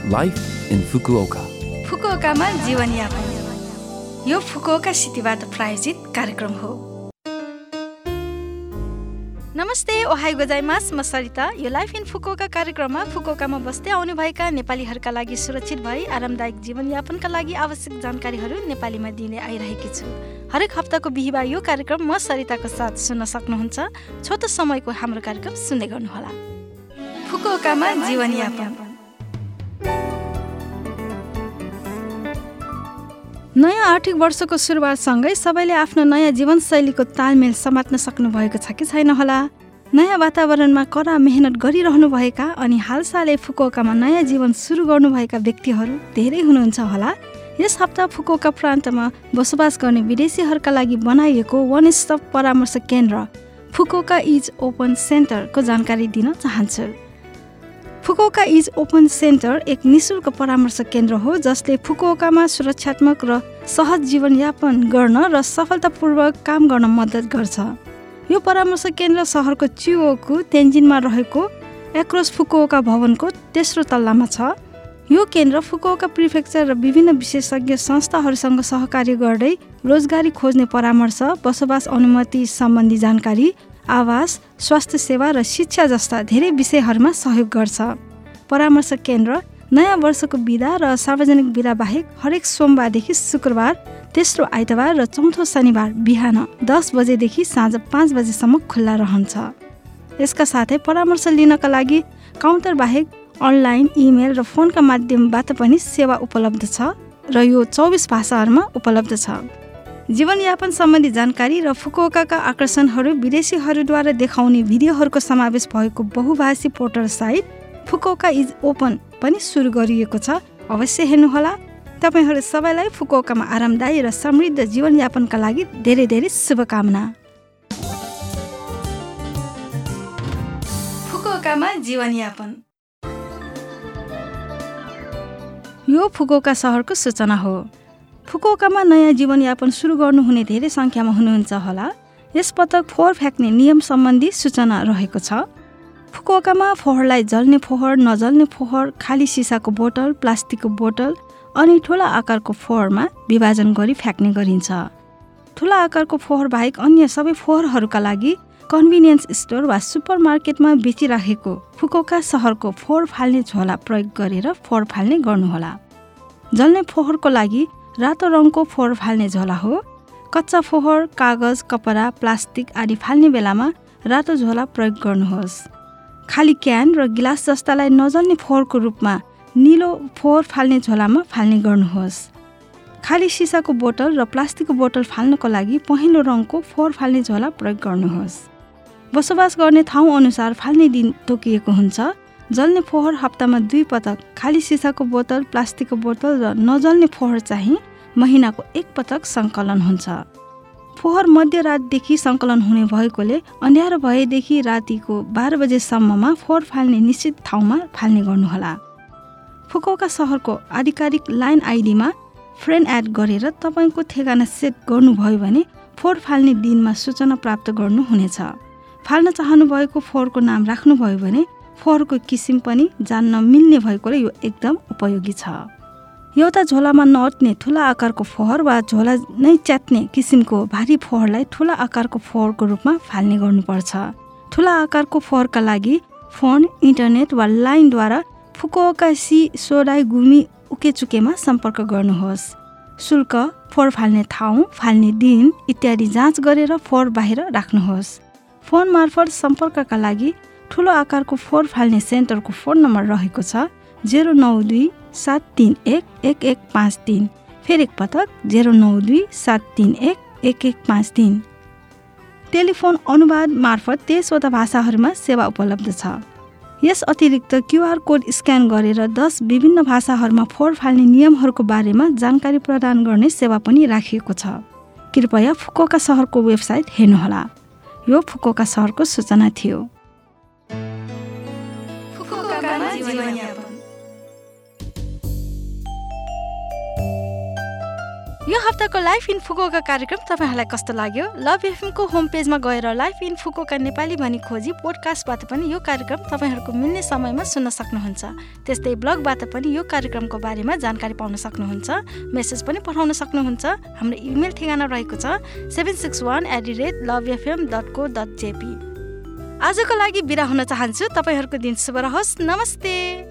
Life in Fukuoka. फुकुओकामा जीवनयापन। यो Fukuoka सिटीबाट प्रायोजित कार्यक्रम हो। नमस्ते, ओहाई गोजाइमास, म सरिता। यो लाइफ इन फुकुओका कार्यक्रममा फुकुओकामा बस्दै आउनुभएका नेपालीहरूका लागि सुरक्षित भई आरामदायक जीवनयापनका लागि आवश्यक जानकारीहरू नेपालीमा दिने आइरहेकी छु। हरेक हप्ताको बिहिबार यो कार्यक्रम म सरिताको साथ सुन्न सक्नुहुन्छ। छोटो समयको हाम्रो कार्यक्रम सुन्दै गर्नुहोला। फुकुओकामा जीवनयापन। नयाँ आर्थिक वर्षको सुरुवातसँगै सबैले आफ्नो नयाँ जीवनशैलीको तालमेल समात्न सक्नुभएको छ कि छैन होला। नयाँ वातावरणमा कडा मेहनत गरिरहनुभएका अनि हालसालै फुकुओकामा नयाँ जीवन सुरु गर्नुभएका व्यक्तिहरू धेरै हुनुहुन्छ होला। यस हप्ता फुकुओका प्रान्तमा बसोबास गर्ने विदेशीहरूका लागि बनाइएको वन स्टप परामर्श केन्द्र फुकुओका इज ओपन सेन्टरको जानकारी दिन चाहन्छु। फुकुओका इज ओपन सेन्टर एक निःशुल्क परामर्श केन्द्र हो जसले फुकुओकामा सुरक्षात्मक र सहज जीवनयापन गर्न र सफलतापूर्वक काम गर्न मद्दत गर्छ। यो परामर्श केन्द्र सहरको चिओकु तेन्जिनमा रहेको एक्रोस फुकुओका भवनको तेस्रो तल्लामा छ। यो केन्द्र फुकुओका प्रिफेक्चर र विभिन्न विशेषज्ञ संस्थाहरूसँग सहकार्य गर्दै रोजगारी खोज्ने परामर्श, बसोबास अनुमति सम्बन्धी जानकारी, आवास, स्वास्थ्य सेवा र शिक्षा जस्ता धेरै विषयहरूमा सहयोग गर्छ। परामर्श केन्द्र नयाँ वर्षको बिदा र सार्वजनिक बिदा बाहेक हरेक सोमबारदेखि शुक्रबार, तेस्रो आइतबार र चौथो शनिबार बिहान 10 बजेदेखि साँझ 5 बजेसम्म खुल्ला रहन्छ। यसका साथै परामर्श लिनका लागि काउन्टर बाहेक अनलाइन, इमेल र फोनका माध्यमबाट पनि सेवा उपलब्ध छ र यो 24 भाषाहरूमा उपलब्ध छ। जीवनयापन सम्बन्धी जानकारी र फुकुओकाका आकर्षणहरू विदेशीहरूद्वारा देखाउने भिडियोहरूको समावेश भएको बहुभाषी portal site Fukuoka is open पनि सुरु गरिएको छ। अवश्य हेर्नुहोला। तपाईहरू सबैलाई फुकुओकामा आरामदायी र समृद्ध जीवनयापनका लागि धेरै धेरै शुभकामना। फुकुओकामा जीवनयापन। यो फुकुओका सहरको सूचना हो। फुकुओकामा नयाँ जीवनयापन सुरु गर्नुहुने धेरै सङ्ख्यामा हुनुहुन्छ होला। यस पटक फोहोर फ्याँक्ने नियम सम्बन्धी सूचना रहेको छ। फुकुओकामा फोहोरलाई जल्ने फोहोर, नजल्ने फोहोर, खाली सिसाको बोतल, प्लास्टिकको बोतल अनि ठुला आकारको फोहोरमा विभाजन गरी फ्याँक्ने गरिन्छ। ठुला आकारको फोहोर बाहेक अन्य सबै फोहोरहरूका लागि कन्भिनियन्स स्टोर वा सुपरमार्केटमा बेचिराखेको फुकुओका सहरको फोहोर फाल्ने झोला प्रयोग गरेर फोहोर फाल्ने गर्नुहोला। जल्ने फोहोरको लागि रातो रङको फोहोर फाल्ने झोला हो। कच्चा फोहोर, कागज, कपडा, प्लास्टिक आदि फाल्ने बेलामा रातो झोला प्रयोग गर्नुहोस्। खाली क्यान र गिलास जस्तालाई नजल्ने फोहोरको रूपमा निलो फोहोर फाल्ने झोलामा फाल्ने गर्नुहोस्। खाली सिसाको बोतल र प्लास्टिकको बोतल फाल्नको लागि पहेँलो रङको फोहोर फाल्ने झोला प्रयोग गर्नुहोस्। बसोबास गर्ने ठाउँ अनुसार फाल्ने दिन तोकिएको हुन्छ। जल्ने फोहोर हप्तामा 2 पटक, खाली सिसाको बोतल, प्लास्टिकको बोतल र नजल्ने फोहोर चाहिँ महिनाको 1 पटक सङ्कलन हुन्छ। फोहोर मध्यरातदेखि सङ्कलन हुने भएकोले अँध्यारो भएदेखि रातिको 12 बजेसम्ममा फोहोर फाल्ने निश्चित ठाउँमा फाल्ने गर्नुहोला। फुकुओका सहरको आधिकारिक लाइन आइडीमा फ्रेन्ड एड गरेर तपाईँको ठेगाना सेट गर्नुभयो भने फोहोर फाल्ने दिनमा सूचना प्राप्त गर्नुहुनेछ। फाल्न चाहनुभएको फोहोरको नाम राख्नुभयो भने फोहोरको किसिम पनि जान्न मिल्ने भएकोले यो एकदम उपयोगी छ। एउटा झोलामा नअट्ने ठुला आकारको फोहोर वा झोला नै च्यात्ने किसिमको भारी फोहोरलाई ठुला आकारको फोहोरको रूपमा फाल्ने गर्नुपर्छ। ठुला आकारको फोहोरका लागि फोन, इन्टरनेट वा लाइनद्वारा फुकुओका सोडाई गुमी उकेचुकेमा सम्पर्क गर्नुहोस्। शुल्क, फोहोर फाल्ने ठाउँ, फाल्ने दिन इत्यादि जाँच गरेर फोहोर बाहिर राख्नुहोस्। फोन मार्फत सम्पर्कका लागि ठुलो आकारको फोहोर फाल्ने सेन्टरको फोन नम्बर रहेको छ 092-731-1153। फेरि एकपटक 092-731-1153। टेलिफोन अनुवाद मार्फत 23वटा भाषाहरूमा सेवा उपलब्ध छ। यस अतिरिक्त क्युआर कोड स्क्यान गरेर 10 विभिन्न भाषाहरूमा फोहोर फाल्ने नियमहरूको बारेमा जानकारी प्रदान गर्ने सेवा पनि राखिएको छ। कृपया फुकुओका सहरको वेबसाइट हेर्नुहोला। यो फुकुओका सहरको सूचना थियो। यो हप्ताको लाइफ इन फुकुओका कार्यक्रम तपाईँहरूलाई कस्तो लाग्यो? लभ एफएमको होम पेजमा गएर लाइफ इन फुकुओका नेपाली भनी खोजी पोडकास्टबाट पनि यो कार्यक्रम तपाईँहरूको मिल्ने समयमा सुन्न सक्नुहुन्छ। त्यस्तै ब्लगबाट पनि यो कार्यक्रमको बारेमा जानकारी पाउन सक्नुहुन्छ। मेसेज पनि पठाउन सक्नुहुन्छ। हाम्रो इमेल ठेगाना रहेको छ 761@lovefm.co.jp। आजको लागि बिदा हुन चाहन्छु। तपाईँहरूको दिन शुभ रहोस्। नमस्ते।